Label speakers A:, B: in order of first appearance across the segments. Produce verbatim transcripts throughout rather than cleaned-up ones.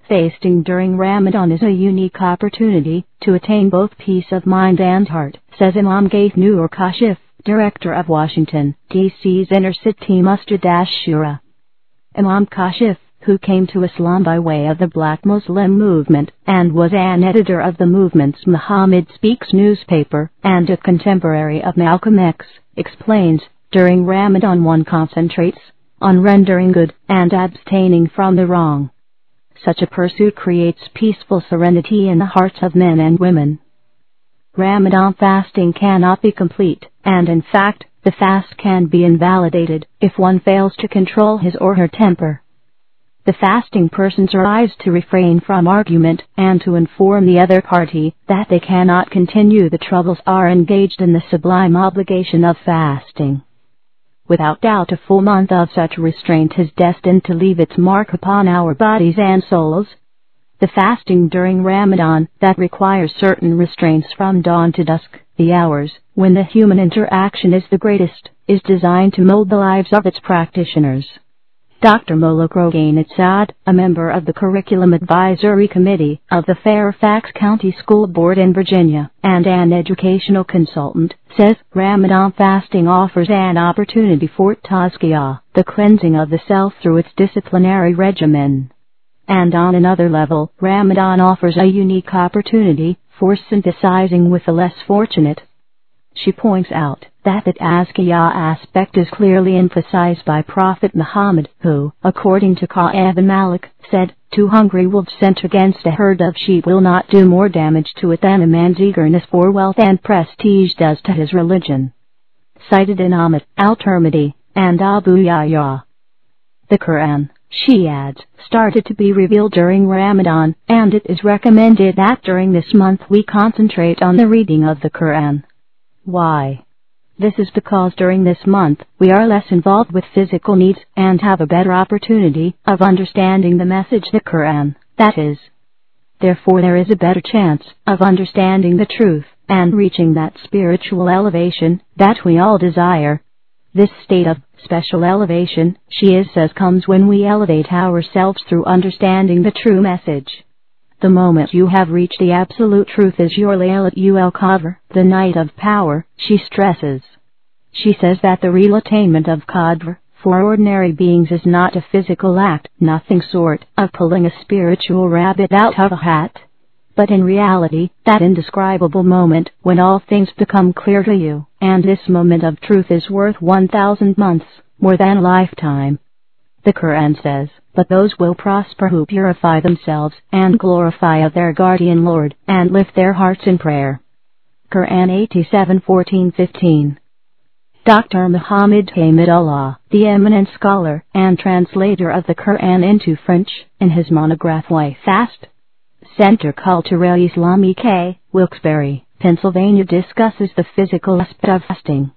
A: Fasting during Ramadan is a unique opportunity to attain both peace of mind and heart, says Imam Ghaith Nur Kashif, director of Washington, D C's Inner City Masjid Ash-Shura. Imam Kashif, who came to Islam by way of the Black Muslim movement, and was an editor of the movement's Muhammad Speaks newspaper, and a contemporary of Malcolm X, explains, during Ramadan one concentrates on rendering good and abstaining from the wrong. Such a pursuit creates peaceful serenity in the hearts of men and women. Ramadan fasting cannot be complete, and in fact, the fast can be invalidated if one fails to control his or her temper. The fasting person strives to refrain from argument and to inform the other party that they cannot continue the troubles are engaged in the sublime obligation of fasting. Without doubt, a full month of such restraint is destined to leave its mark upon our bodies and souls. The fasting during Ramadan that requires certain restraints from dawn to dusk, the hours when the human interaction is the greatest, is designed to mold the lives of its practitioners. Doctor Molok Rogain Saad, a member of the Curriculum Advisory Committee of the Fairfax County School Board in Virginia, and an educational consultant, says Ramadan fasting offers an opportunity for tazkiyah, the cleansing of the self through its disciplinary regimen. And on another level, Ramadan offers a unique opportunity for synthesizing with the less fortunate. She points out that the tazkiyah aspect is clearly emphasized by Prophet Muhammad, who, according to Ka'ab bin Malik, said, "Two hungry wolves sent against a herd of sheep will not do more damage to it than a man's eagerness for wealth and prestige does to his religion." Cited in Ahmad, Al-Tirmidhi, and Abu Yahya. The Quran, she adds, started to be revealed during Ramadan, and it is recommended that during this month we concentrate on the reading of the Quran. Why? This is because during this month we are less involved with physical needs and have a better opportunity of understanding the message the Quran, that is. Therefore there is a better chance of understanding the truth and reaching that spiritual elevation that we all desire. This state of special elevation, she says, comes when we elevate ourselves through understanding the true message. The moment you have reached the absolute truth is your Laylatul Qadr, the night of power, she stresses. She says that the real attainment of Qadr for ordinary beings is not a physical act, nothing short of pulling a spiritual rabbit out of a hat. But in reality, that indescribable moment when all things become clear to you, and this moment of truth is worth one thousand months, more than a lifetime. The Quran says, "But those will prosper who purify themselves and glorify their guardian Lord, and lift their hearts in prayer." Quran eighty-seven fourteen fifteen. Doctor Muhammad Hamidullah, the eminent scholar and translator of the Quran into French, in his monograph Why Fast? Centre Culturel Islamique, Wilkes-Barre, Pennsylvania, discusses the physical aspect of fasting.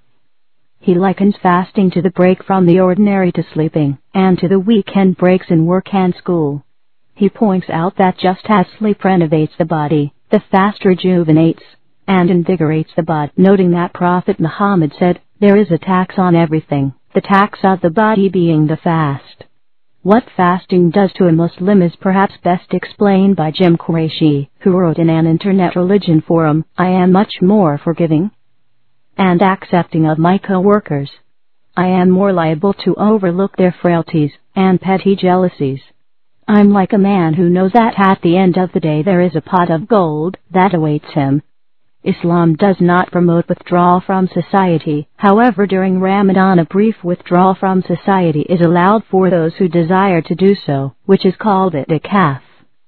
A: He likens fasting to the break from the ordinary to sleeping, and to the weekend breaks in work and school. He points out that just as sleep renovates the body, the fast rejuvenates and invigorates the body, noting that Prophet Muhammad said, "There is a tax on everything, the tax of the body being the fast." What fasting does to a Muslim is perhaps best explained by Jim Qureshi, who wrote in an internet religion forum, "I am much more forgiving and accepting of my co-workers. I am more liable to overlook their frailties and petty jealousies. I'm like a man who knows that at the end of the day there is a pot of gold that awaits him." Islam does not promote withdrawal from society. However, during Ramadan a brief withdrawal from society is allowed for those who desire to do so, which is called i'tikaf.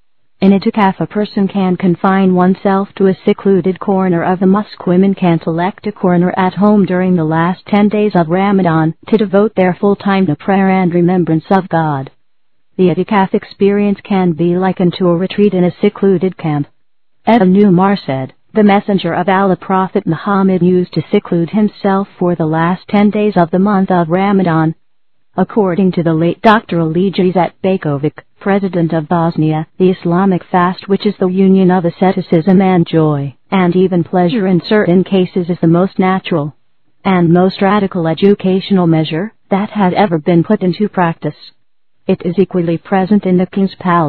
A: In i'tikaf a person can confine oneself to a secluded corner of the mosque. Women can select a corner at home during the last ten days of Ramadan to devote their full time to prayer and remembrance of God. The i'tikaf experience can be likened to a retreat in a secluded camp. Ibn Umar said, "The Messenger of Allah Prophet Muhammad used to seclude himself for the last ten days of the month of Ramadan." According to the late Doctor Ali Jizat Bekovic, president of Bosnia, the Islamic fast, which is the union of asceticism and joy, and even pleasure in certain cases, is the most natural and most radical educational measure that has ever been put into practice. It is equally present in the king's palace,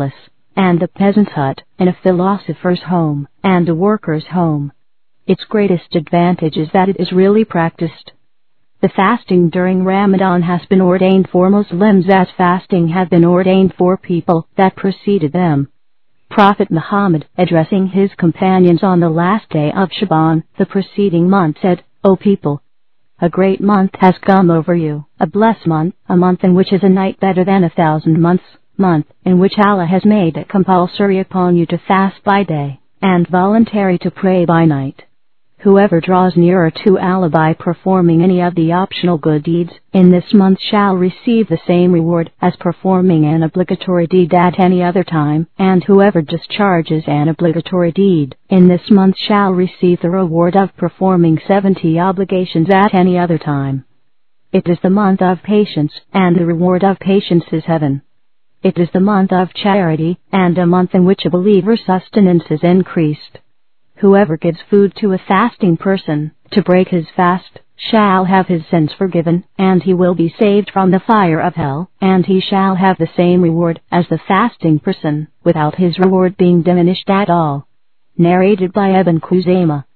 A: and the peasant's hut, and a philosopher's home, and a worker's home. Its greatest advantage is that it is really practiced. The fasting during Ramadan has been ordained for Muslims as fasting had been ordained for people that preceded them. Prophet Muhammad, addressing his companions on the last day of Shaban, the preceding month, said, "O people, a great month has come over you, a blessed month, a month in which is a night better than a thousand months, month in which Allah has made it compulsory upon you to fast by day, and voluntary to pray by night. Whoever draws nearer to Allah by performing any of the optional good deeds in this month shall receive the same reward as performing an obligatory deed at any other time, and whoever discharges an obligatory deed in this month shall receive the reward of performing seventy obligations at any other time. It is the month of patience, and the reward of patience is heaven. It is the month of charity, and a month in which a believer's sustenance is increased. Whoever gives food to a fasting person, to break his fast, shall have his sins forgiven, and he will be saved from the fire of hell, and he shall have the same reward as the fasting person, without his reward being diminished at all." Narrated by Ibn Khuzaymah.